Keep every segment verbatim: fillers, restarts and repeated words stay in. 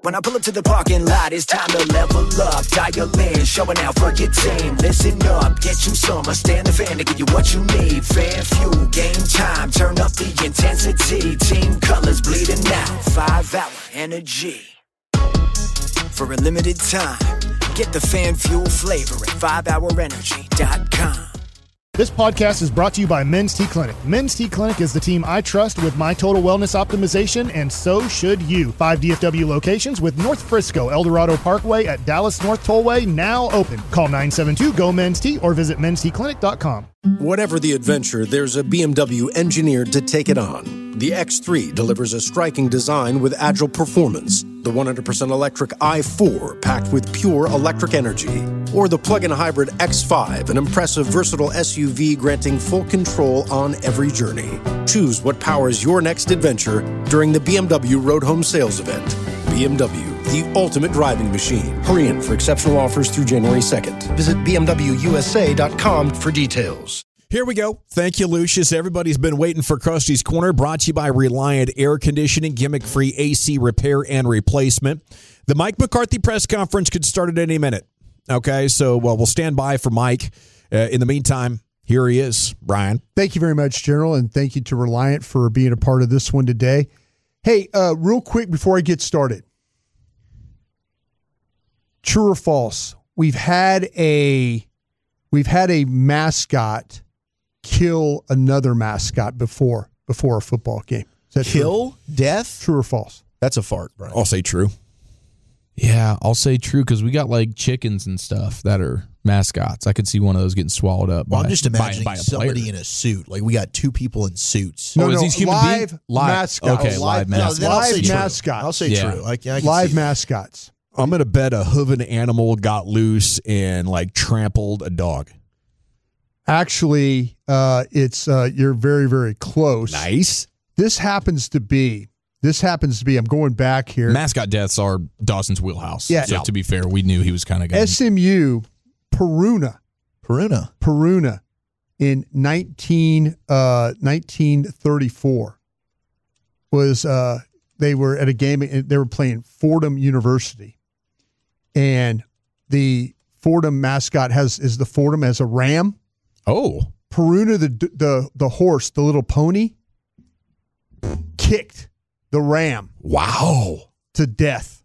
When I pull up to the parking lot, it's time to level up. Dial in, showing out for your team. Listen up, get you some. I stand the fan to give you what you need. Fan fuel, game time, turn up the intensity. Team colors bleeding out, five hour energy. For a limited time, get the fan fuel flavor at five hour energy dot com. This podcast is brought to you by Men's T Clinic. Men's T Clinic is the team I trust with my total wellness optimization, and so should you. Five D F W locations with North Frisco, El Dorado Parkway at Dallas North Tollway now open. Call nine seven two, G O, Men's T or visit men's t clinic dot com. Whatever the adventure, there's a B M W engineered to take it on. The X three delivers a striking design with agile performance. The one hundred percent electric i four packed with pure electric energy. Or the plug-in hybrid X five, an impressive versatile S U V granting full control on every journey. Choose what powers your next adventure during the B M W Road Home Sales Event. B M W, the ultimate driving machine. Hurry in for exceptional offers through January second. Visit b m w u s a dot com for details. Here we go. Thank you, Lucius. Everybody's been waiting for Krusty's Corner, brought to you by Reliant Air Conditioning, gimmick-free A C repair and replacement. The Mike McCarthy press conference could start at any minute. Okay, so well, we'll stand by for Mike. Uh, in the meantime, here he is, Brian. Thank you very much, General, and thank you to Reliant for being a part of this one today. Hey, uh, real quick before I get started, true or false? We've had a we've had a mascot kill another mascot before before a football game. Is that kill? True? Death? True or false? That's a fart, Brian. I'll say true. Yeah, I'll say true because we got like chickens and stuff that are mascots. I could see one of those getting swallowed up. Well, by, I'm just imagining by, by a somebody player. in a suit. Like we got two people in suits. No, oh, is no, these human live beings? Live mascots. Okay, Oh, live, live- mascots. No, then I'll say Live true. mascots. I'll say Yeah. true. I, I can Live see that. mascots. I'm going to bet a hooven animal got loose and, like, trampled a dog. Actually, uh, it's uh, you're very, very close. Nice. This happens to be, this happens to be, I'm going back here. Mascot deaths are Dawson's wheelhouse. Yeah. So Yeah. to be fair, we knew he was kind of going S M U, Peruna, Peruna. Peruna in nineteen, uh, nineteen thirty-four was, uh, they were at a game, they were playing Fordham University. And the Fordham mascot has, is the Fordham as a ram. Oh. Peruna, the the the horse, the little pony, kicked the ram. Wow. To death.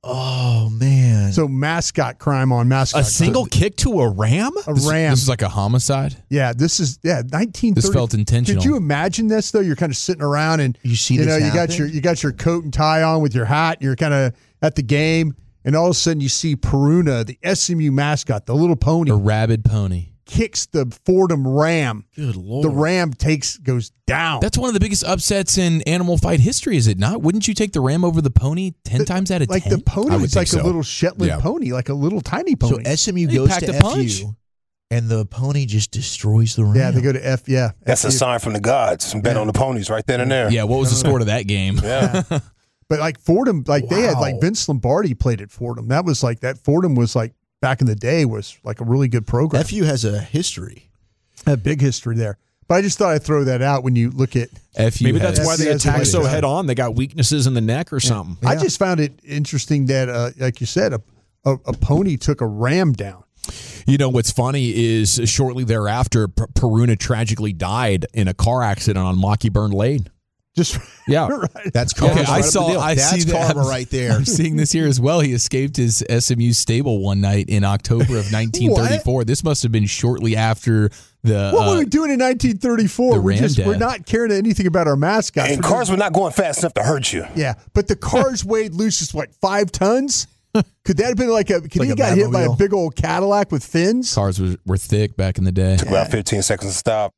Oh, man. So mascot crime on mascot. A single crime. kick to a ram? A This, ram. this is like a homicide. Yeah, this is yeah, nineteen thirty. This felt intentional. Could you imagine this though? You're kind of sitting around and You see you this know, you got happen? your you got your coat and tie on with your hat, and you're kind of at the game, and all of a sudden you see Peruna, the S M U mascot, the little pony, A rabid pony. kicks the Fordham ram. Good Lord. The ram takes goes down. That's one of the biggest upsets in animal fight history, is it not? Wouldn't you take the ram over the pony ten times out of like ten? the pony I would is like think a so. little Shetland Yeah. pony, like a little tiny So pony. S M U He goes packed to a F punch. U, and the pony just destroys the ram. yeah, they go to F. Yeah, That's a F U. sign from the gods. Bet on the ponies right then and there. Yeah, what was the score to that game? Yeah. But like Fordham, like they had Wow. like Vince Lombardi played at Fordham. That was like that. Fordham was like back in the day was like a really good program. F U has a history. A big history there. But I just thought I'd throw that out when you look at. F U Maybe has- that's why they Yes, yes, attack yes, so yes. head on. They got weaknesses in the neck or something. I just found it interesting that, uh, like you said, a, a a pony took a ram down. You know, what's funny is shortly thereafter, P- Peruna tragically died in a car accident on Mockeyburn Lane. Just Yeah. right. That's Okay, karma. I right up the saw- deal. I That's see that. karma right there. I'm seeing this here as well. He escaped his S M U stable one night in October of nineteen thirty-four. This must have been shortly after the. What uh, were we doing in nineteen thirty-four? the We're ram just we're death. not caring anything about our mascots. And We're cars just- were not going fast enough to hurt you. yeah, but the cars weighed Lucius what five tons? Could that have been like a? Could Like he a got hit by a Batmobile. big old Cadillac with fins? Cars were, were thick back in the day. Took about fifteen seconds to stop.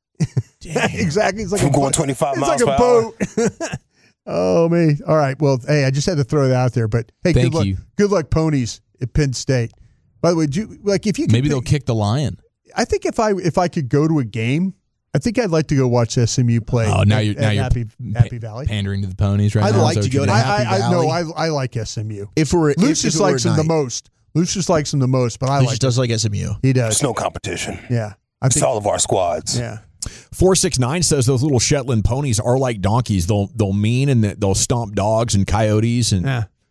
Exactly. It's like From a going boat. twenty-five it's miles like a per hour. boat. Oh me. All right. Well, hey, I just had to throw that out there. But hey, Thank good luck. you. Good luck, ponies at Penn State. By the way, do you, like if you could Maybe they'll pick- kick the lion. I think if I if I could go to a game, I think I'd like to go watch S M U play. Oh, now at- you're at now you're Happy pa- Happy Valley. pandering to the ponies right I'd now. like Is that to what go you're to doing? I, Happy I, I no, Valley. I I like S M U. If we're if Lucius it were likes at him the night. most. Lucius likes him the most, but I Lucius like does like S M U. he does. It's no competition. Yeah, I It's think. all of our squads. Yeah, four six nine says those little Shetland ponies are like donkeys. They'll they'll mean and they'll stomp dogs and coyotes and Yeah.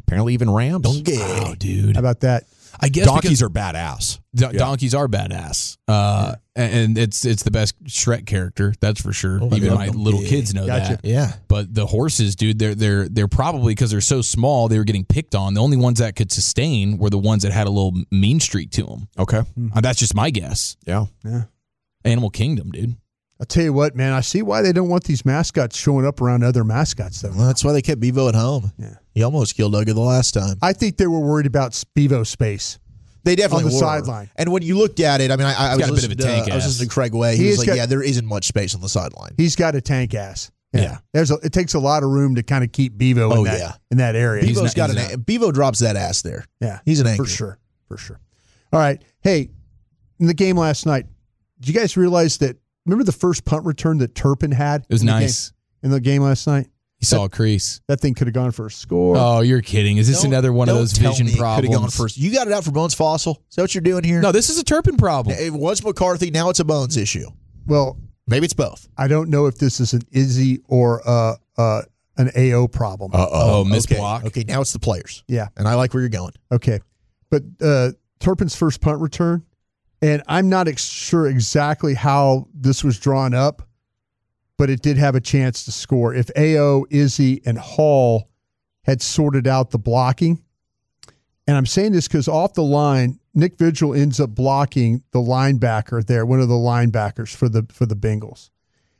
Apparently even rams. Donkey. Wow, dude. How about that? I guess Donkeys because are badass. do- donkeys are badass. Uh, and it's it's the best Shrek character, that's for sure. Oh, I Even love my Donkey. little kids know Gotcha. that. Yeah. But the horses, dude, they're they're they're probably, because they're so small, they were getting picked on. The only ones that could sustain were the ones that had a little mean streak to them. Okay. Uh, that's just my guess. Yeah. Animal Kingdom, dude. I'll tell you what, man. I see why they don't want these mascots showing up around other mascots, though. Well, that's why they kept Bevo at home. Yeah. He almost killed Uga the last time. I think they were worried about Bevo space. They definitely on the were. sideline. And when you looked at it, I mean, I, I was got a bit of listening a tank to, I was ass. listening to Craig Way. He, He was has like, got- "Yeah, there isn't much space on the sideline." He's got a tank ass. Yeah. There's a, it takes a lot of room to kind of keep Bevo in Oh, that yeah. in that area. He's Bevo's not- got he's an Bevo drops that ass there. Yeah, He's an anchor. for sure, for sure. All right, hey, in the game last night, did you guys realize that? Remember the first punt return that Turpin had? It was in the nice. game, in the game last night. He saw a crease. That thing could have gone for a score. Oh, you're kidding. Is this Don't- another one of don't those tell vision me it problems? Could have gone first. You got it out for Bones Fossil. Is that what you're doing here? No, this is a Turpin problem. It was McCarthy. Now it's a Bones issue. Well, Maybe it's both. I don't know if this is an Izzy or uh, uh, an A O problem. Oh, miss okay. block. Okay, now it's the players. Yeah. And I like where you're going. Okay. But uh, Turpin's first punt return, and I'm not ex- sure exactly how this was drawn up, but it did have a chance to score. If A O, Izzy, and Hall had sorted out the blocking, and I'm saying this because off the line, Nick Vigil ends up blocking the linebacker there, one of the linebackers for the for the Bengals.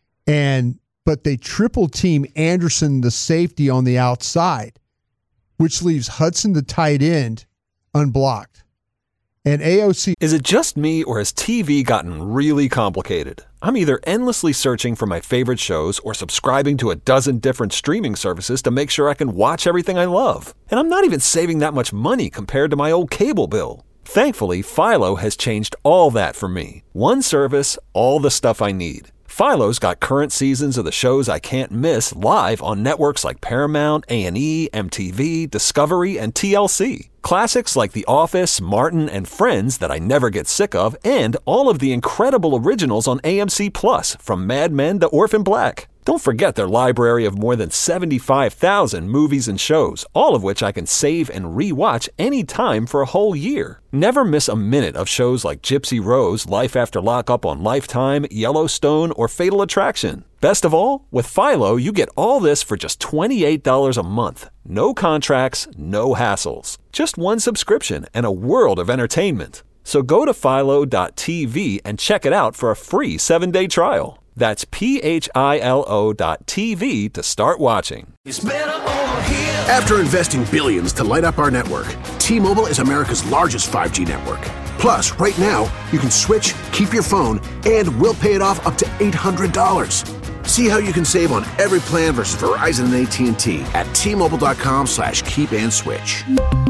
And but they triple team Anderson, the safety, on the outside, which leaves Hudson, the tight end, unblocked. And A O C. Is it just me, or has T V gotten really complicated? I'm either endlessly searching for my favorite shows or subscribing to a dozen different streaming services to make sure I can watch everything I love. And I'm not even saving that much money compared to my old cable bill. Thankfully, Philo has changed all that for me. One service, all the stuff I need. Philo's got current seasons of the shows I can't miss live on networks like Paramount, A and E, M T V, Discovery, and T L C. Classics like The Office, Martin, and Friends that I never get sick of, and all of the incredible originals on A M C Plus, from Mad Men to Orphan Black. Don't forget their library of more than seventy-five thousand movies and shows, all of which I can save and re-watch anytime for a whole year. Never miss a minute of shows like Gypsy Rose, Life After Lockup on Lifetime, Yellowstone, or Fatal Attraction. Best of all, with Philo, you get all this for just twenty-eight dollars a month. No contracts, no hassles. Just one subscription and a world of entertainment. So go to philo dot t v and check it out for a free seven-day trial. That's P H I L O dot T V to start watching. After investing billions to light up our network, T-Mobile is America's largest five G network. Plus, right now, you can switch, keep your phone, and we'll pay it off up to eight hundred dollars. See how you can save on every plan versus Verizon and A T and T at T-Mobile.com slash keep and switch.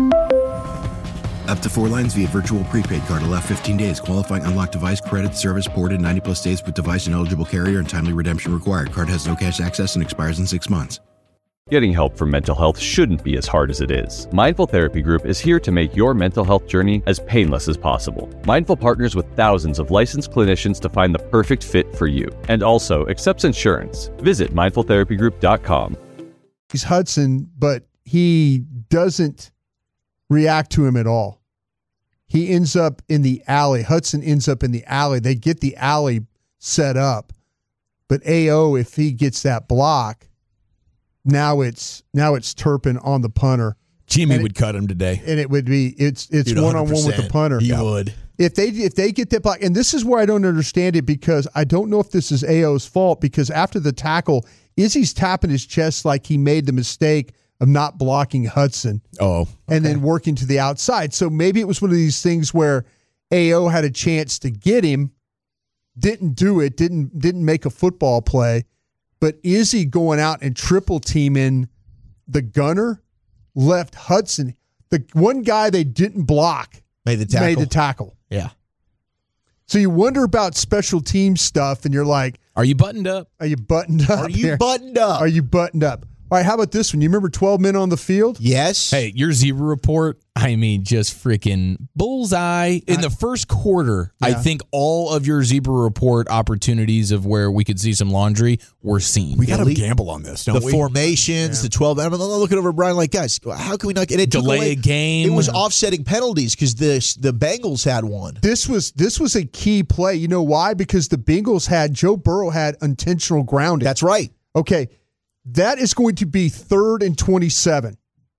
Up to four lines via virtual prepaid card. Allow fifteen days. Qualifying unlocked device credit service ported ninety plus days with device and eligible carrier and timely redemption required. Card has no cash access and expires in six months. Getting help for mental health shouldn't be as hard as it is. Mindful Therapy Group is here to make your mental health journey as painless as possible. Mindful partners with thousands of licensed clinicians to find the perfect fit for you, and also accepts insurance. Visit mindful therapy group dot com. He's Hudson, but he doesn't react to him at all. He ends up in the alley. Hudson ends up in the alley. They get the alley set up. But A O, if he gets that block, now it's now it's Turpin on the punter. Jimmy And would it- cut him today. And it would be it's it's Dude, one on one with the one hundred percent. punter. He Yeah. would. If they if they get that block, and this is where I don't understand it, because I don't know if this is A O's fault, because after the tackle, Izzy's tapping his chest like he made the mistake of not blocking Hudson Oh, and then working to the outside. So maybe it was one of these things where A O had a chance to get him, didn't do it, didn't didn't make a football play, but Izzy going out and triple teaming the gunner left Hudson, the one guy they didn't block, Made the tackle. made the tackle. Yeah. So you wonder about special team stuff, and you're like, Are you buttoned up? are you buttoned up? Are you there? buttoned up? Are you buttoned up? All right, how about this one? You remember twelve men on the field? Yes. Hey, your zebra report, I mean, just freaking bullseye. In the first quarter, Yeah. I think all of your zebra report opportunities of where we could see some laundry were seen. We got to Elite- gamble on this, don't the we? formations, the twelve. I'm looking over at Brian like, guys, how can we not get it? Delay took away- a game. It was offsetting penalties because the the Bengals had one. This was this was a key play. You know why? Because the Bengals had, Joe Burrow had intentional grounding. That's right. Okay, that is going to be third and twenty-seven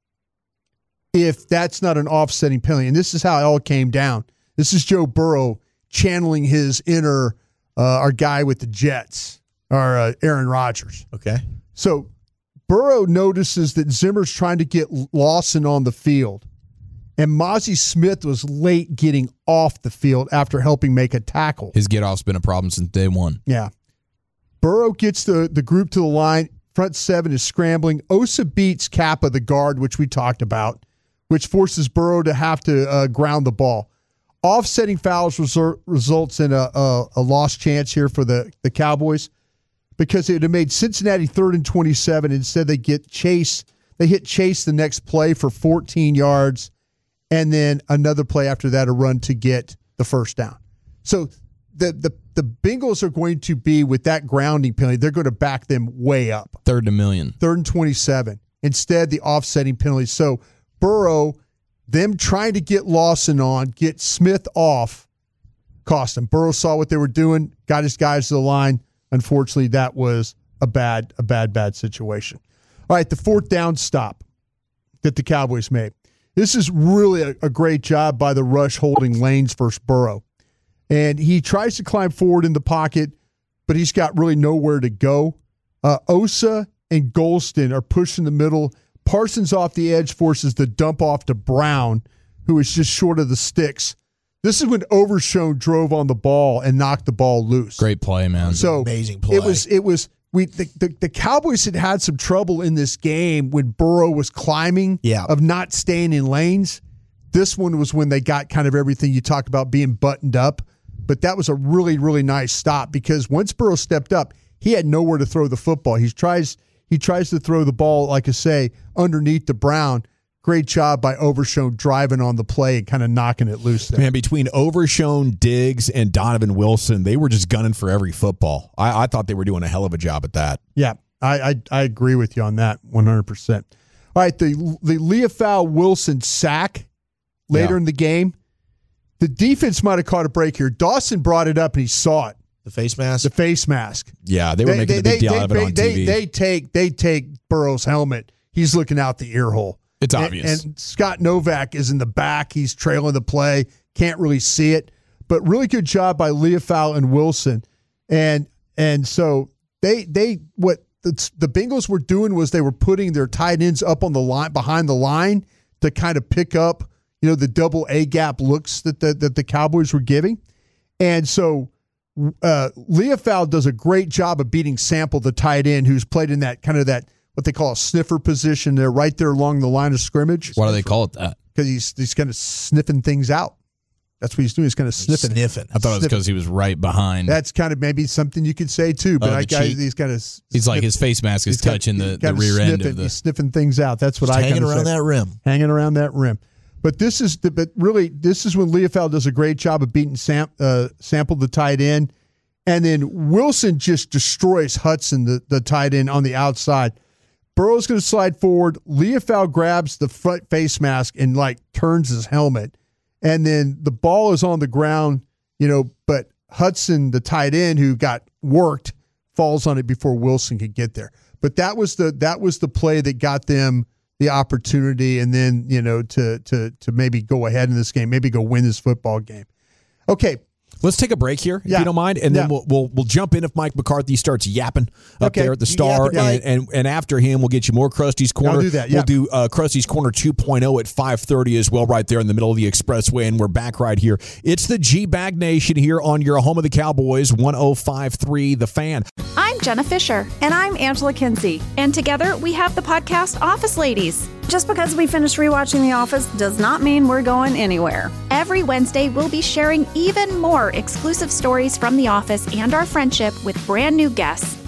if that's not an offsetting penalty. And this is how it all came down. This is Joe Burrow channeling his inner, uh, our guy with the Jets, our uh, Aaron Rodgers. Okay. So Burrow notices that Zimmer's trying to get Lawson on the field. And Mozzie Smith was late getting off the field after helping make a tackle. His get-off's been a problem since day one. Yeah. Burrow gets the, the group to the line. Front seven is scrambling. Osa beats Kappa, the guard, which we talked about, which forces Burrow to have to uh, ground the ball. Offsetting fouls result, results in a, a, a lost chance here for the, the Cowboys because it would have made Cincinnati third and twenty-seven. Instead, they get Chase. They hit Chase the next play for fourteen yards, and then another play after that, a run to get the first down. So the the the Bengals are going to be, with that grounding penalty, they're going to back them way up. Third and a million. Third and twenty-seven. Instead, the offsetting penalty. So Burrow, them trying to get Lawson on, get Smith off, cost them. Burrow saw what they were doing, got his guys to the line. Unfortunately, that was a bad, a bad, bad situation. All right, the fourth down stop that the Cowboys made. This is really a, a great job by the rush holding lanes versus Burrow. And he tries to climb forward in the pocket, but he's got really nowhere to go. Uh, Osa and Golston are pushing the middle. Parsons off the edge forces the dump off to Brown, who is just short of the sticks. This is when Overshown drove on the ball and knocked the ball loose. Great play, man. So amazing play. It was it was we the, the, the Cowboys had had some trouble in this game when Burrow was climbing, yeah. of not staying in lanes. This one was when they got kind of everything you talk about being buttoned up. But that was a really, really nice stop because once Burrow stepped up, he had nowhere to throw the football. He tries he tries to throw the ball, like I say, underneath the Brown. Great job by Overshown driving on the play and kind of knocking it loose there. Man, between Overshown, Diggs, and Donovan Wilson, they were just gunning for every football. I, I thought they were doing a hell of a job at that. Yeah, I I, I agree with you on that one hundred percent. All right, the, the Leofau-Wilson sack later Yeah. in the game. The defense might have caught a break here. Dawson brought it up and he saw it. The face mask? The face mask. Yeah, they were making a big deal out of it on they, T V. They take they take Burrow's helmet. He's looking out the ear hole. It's And- obvious. And, Scott Novak is in the back. He's trailing the play. Can't really see it. But really good job by Leofau and Wilson. And and so they they what the, the Bengals were doing was they were putting their tight ends up on the line behind the line to kind of pick up, you know, the double A gap looks that the, that the Cowboys were giving. And so uh, Leofau does a great job of beating Sample, the tight end, who's played in that kind of that what they call a sniffer position. They're right there along the line of scrimmage. Why do they call it that? Because he's he's kind of sniffing things out. That's what he's doing. He's kind of sniffing. Sniffing. I thought it was Sniffing. because he was right behind. That's kind of maybe something you could say too. But Oh, I the got cheek. he's kind of He's like his face mask is touching the, the rear end of the. He's sniffing things out. That's what Just I hanging kinda around say. that rim. Hanging around that rim. But this is the but really this is when Leofau does a great job of beating Sam, uh, Sample, the tight end, and then Wilson just destroys Hudson, the, the tight end, on the outside. Burrow's going to slide forward. Leofau grabs the front face mask and like turns his helmet, and then the ball is on the ground, you know. But Hudson, the tight end who got worked, falls on it before Wilson could get there. But that was the that was the play that got them the opportunity, and then you know to to to maybe go ahead in this game, maybe go win this football game. Okay. Let's take a break here, if Yeah. you don't mind, and then Yeah. we'll, we'll we'll jump in if Mike McCarthy starts yapping up Okay. there at the You Star, yapping, Mike? and, and and after him, we'll get you more Krusty's Corner. I'll do that, yeah. We'll do uh, Krusty's Corner two point oh at five thirty as well, right there in the middle of the expressway, and we're back right here. It's the G-Bag Nation here on your home of the Cowboys, one oh five point three The Fan. I'm Jenna Fisher. And I'm Angela Kinsey. And together we have the podcast Office Ladies. Just because we finished rewatching The Office does not mean we're going anywhere. Every Wednesday, we'll be sharing even more exclusive stories from The Office and our friendship with brand new guests.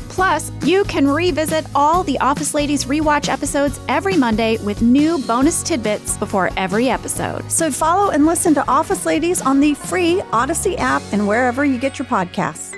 Plus, you can revisit all the Office Ladies rewatch episodes every Monday with new bonus tidbits before every episode. So follow and listen to Office Ladies on the free Odyssey app and wherever you get your podcasts.